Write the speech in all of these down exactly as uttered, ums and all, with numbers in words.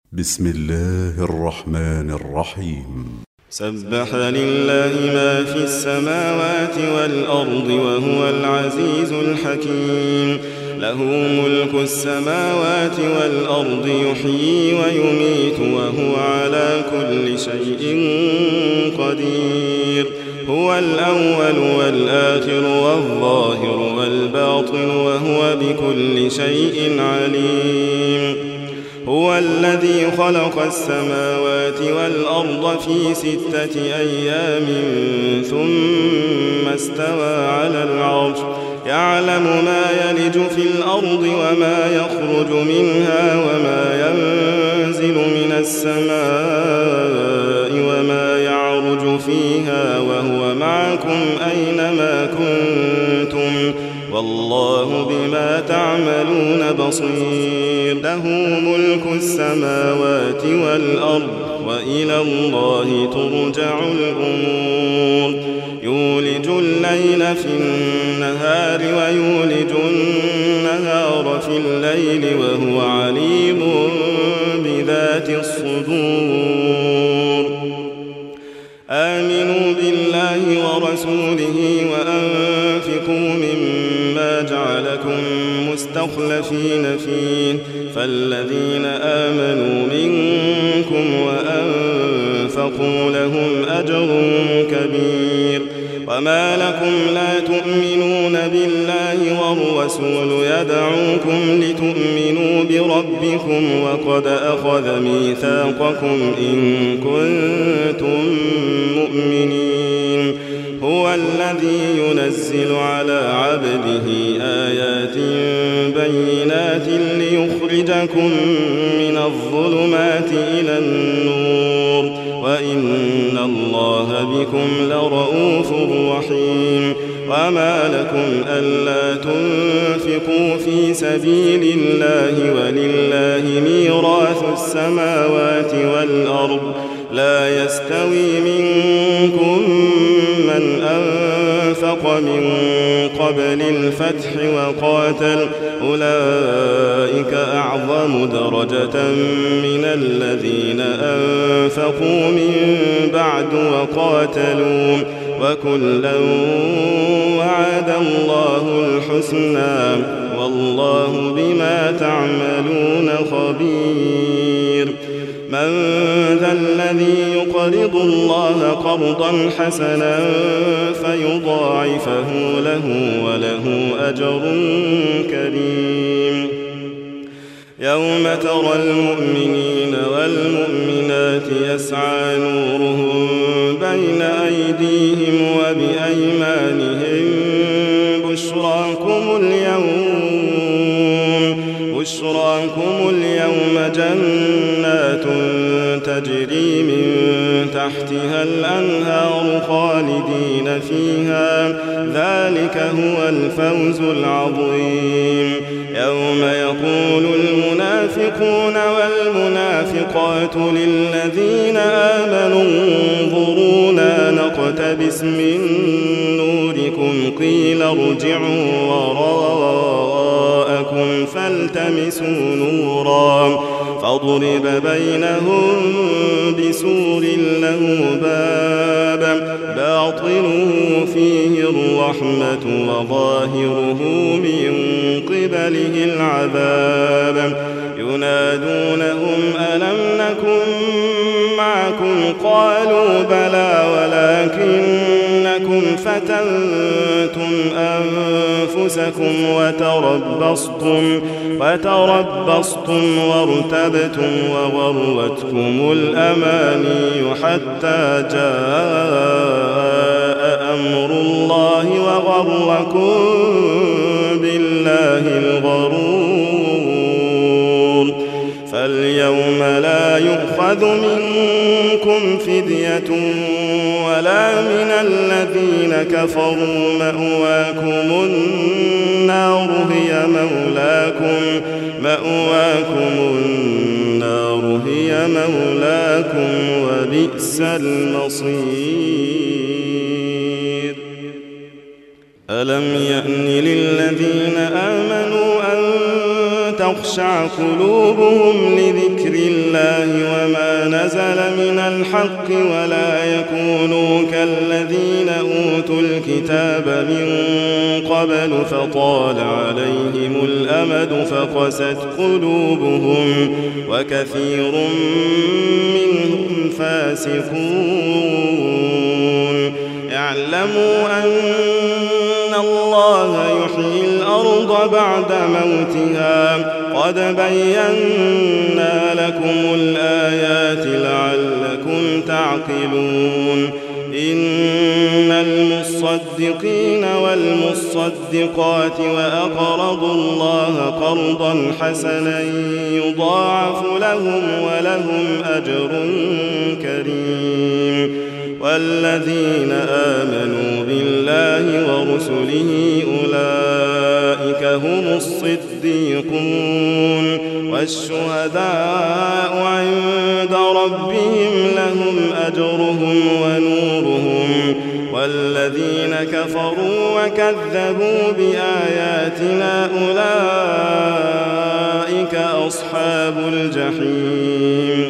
بسم الله الرحمن الرحيم. سبح لله ما في السماوات والأرض وهو العزيز الحكيم. له ملك السماوات والأرض يحيي ويميت وهو على كل شيء قدير. هو الأول والآخر والظاهر والباطن وهو بكل شيء عليم. هو الذي خلق السماوات والأرض في ستة أيام ثم استوى على العرش يعلم ما يلج في الأرض وما يخرج منها وما ينزل من السماء وما يعرج فيها وهو معكم أينما كنتم والله بما تعملون بصير. له ملك السماوات والأرض وإلى الله ترجع الأمور. يولج الليل في النهار ويولج النهار في الليل وهو عليم بذات الصدور. آمنوا بالله ورسوله وأنفقوا مما جعلكم مستخلفين فيه فالذين آمنوا منكم وأنفقوا لهم أجر كبير. وما لكم لا تؤمنون بالله والرسول يدعوكم لتؤمنوا بربكم وقد أخذ ميثاقكم إن كنتم مؤمنين. هو الذي ينزل على عبده آيات بينات ليخرجكم من الظلمات إلى النور وإن الله بكم لرؤوف رحيم. وما لكم ألا تنفقوا في سبيل الله ولله ميراث السماوات والأرض لا يستوي منكم من أنفق من قبل الفتح وقاتل أولئك أعظم درجة من الذين أنفقوا من بعد وقاتلوا وكلا وعد الله الحسنى والله بما تعملون خبير. من ذا الذي يقرض الله قرضا حسنا فيضاعفه له وله أجر كريم. يوم ترى المؤمنين والمؤمنات يسعى نورهم بين أيديهم وبأيمانهم بشراكم اليوم بشراكم اليوم جنات تجري من تحتها الأنهار خالدين فيها ذلك هو الفوز العظيم. يوم يقول المنافقون والمنافقات للذين آمنوا انظرونا نقتبس من نوركم قيل ارجعوا وراءكم فالتمسوا نورا فضرب بينهم بسور له باب باطنه فيه الرحمة وظاهره من قبله العذاب. ينادونهم ألم نكن معكم قالوا بلى ولكنكم فتنتم أنفسكم وتربصتم وتربصتم وارتبتم وغرتكم الأماني حتى جاء أمر الله وغركم بالله الغرور. فاليوم لا يؤخذ منكم فدية ولا من الذين كفروا مأواكم النار هي مولاكم مأواكم النار هي مولاكم وبئس المصير. ألم يأن للذين آمنوا أن تخشع قلوبهم لذكر الله وما نزل من الحق ولا يكونوا كالذين أوتوا الكتاب من قبل فطال عليهم الأمد فقست قلوبهم وكثير منهم فاسقون. اعلموا أن الله يحيي الأرض بعد موتها قد بينا لكم الآيات لعلكم تعقلون. إن المصدقين والمصدقات وأقرضوا الله قرضا حسنا يضاعف لهم ولهم أجر كريم. والذين آمنوا بالله ورسله أولئك هم الصديقون والشهداء عند ربهم لهم أجرهم ونورهم. والذين كفروا وكذبوا بآياتنا أولئك أصحاب الجحيم.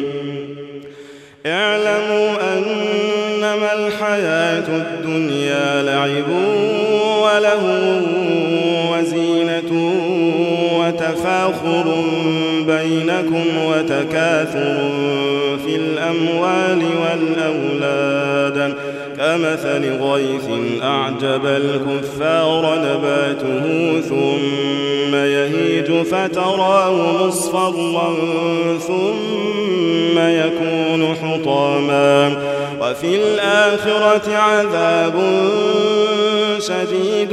اعلموا أنما الحياة الدنيا لعب وله وزينة وتفاخر بينكم وتكاثر في الأموال والأولاد كمثل غيث أعجب الكفار نباته ثم يهيج فتراه مصفرا ثم يكون حطاما وفي الآخرة عذاب شديد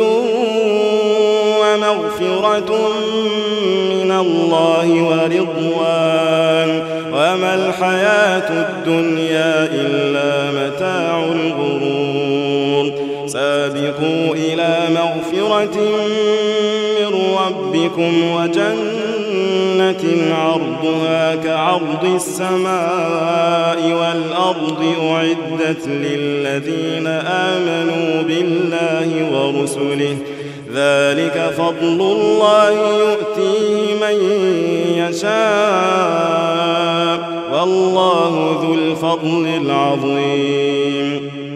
ومغفرة من الله ورضوان وما الحياة الدنيا إلا متاع الغرور. سابقوا إلى مغفرة من ربكم وجنة عرضها كعرض السماء والأرض أعدت للذين آمنوا بالله ورسله ذلك فضل الله يؤتيه من يشاء والله ذو الفضل العظيم.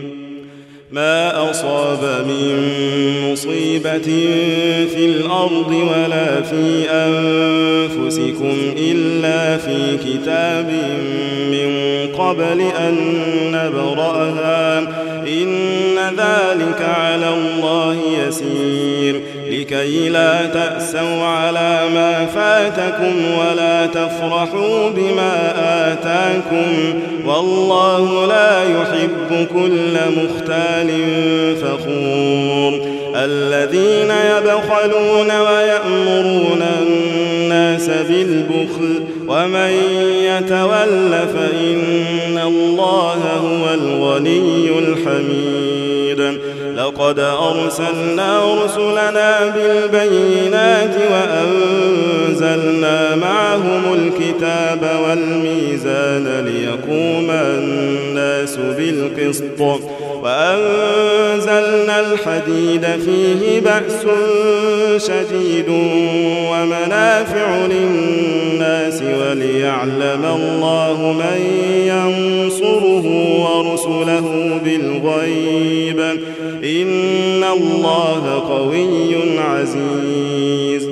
ما أصاب من مصيبة في الأرض ولا في أنفسكم إلا في كتاب من قبل أن نبرأها إن ذلك على الله يسير. لكي لا تأسوا على ما فاتكم ولا تفرحوا بما آتاكم والله لا يحب كل مختال فخور. الذين يبخلون ويأمرون الناس بالبخل ومن يتول فإن الله هو الغني الحميد. لقد أرسلنا رسلنا بالبينات وأنزلنا معهم الكتاب والميزان ليقوم الناس بالقسط وأنزلنا الحديد فيه بأس شديد ومنافع للناس وليعلم الله من ينصره ورسله بالغيب إن الله قوي عزيز.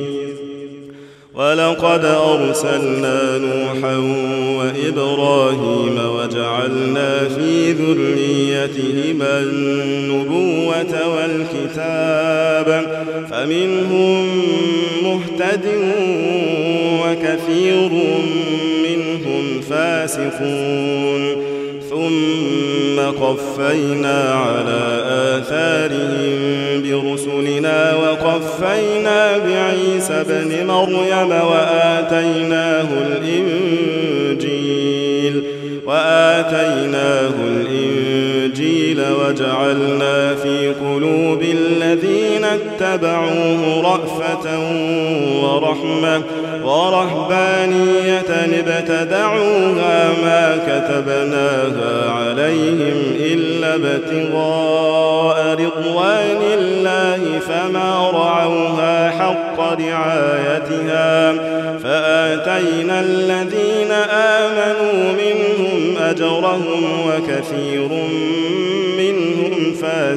ولقد أرسلنا نوحا وإبراهيم وجعلنا في ذريتهما النبوة والكتاب فمنهم مهتد وكثير منهم فاسقون. ثم قفينا على آثارهم برسلنا وقفينا بعيسى ابن مريم وآتيناه الإنجيل وآتيناه الإنجيل وجعلنا في قلوب الذين اتبعوه رأفة ورحمة ورهبانية ابتدعوها ما كتبناها عليهم إلا ابتغاء رضوان الله فما رعوها حق رعايتها فآتينا الذين آمنوا منهم أجرهم وكثير منهم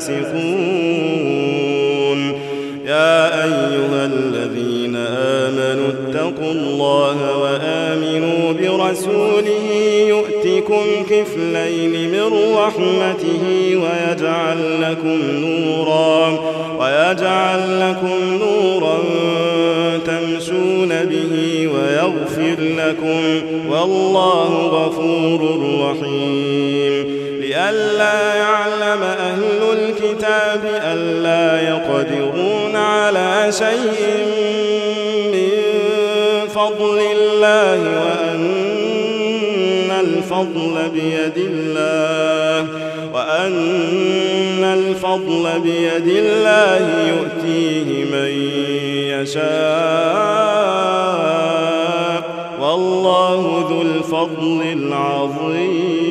فاسقون. يا أيها الذين آمنوا اتقوا الله وآمنوا برسوله يؤتكم كفلين من رحمته ويجعل لكم نورا ويجعل لكم نورا تمشون به ويغفر لكم والله غفور رحيم. لئلا يعلم أهل الكتاب ألا يقدرون على شيء من فضل الله وأن الفضل بيد الله وأن الفضل بيد الله يؤتيه من يشاء والله ذو الفضل العظيم.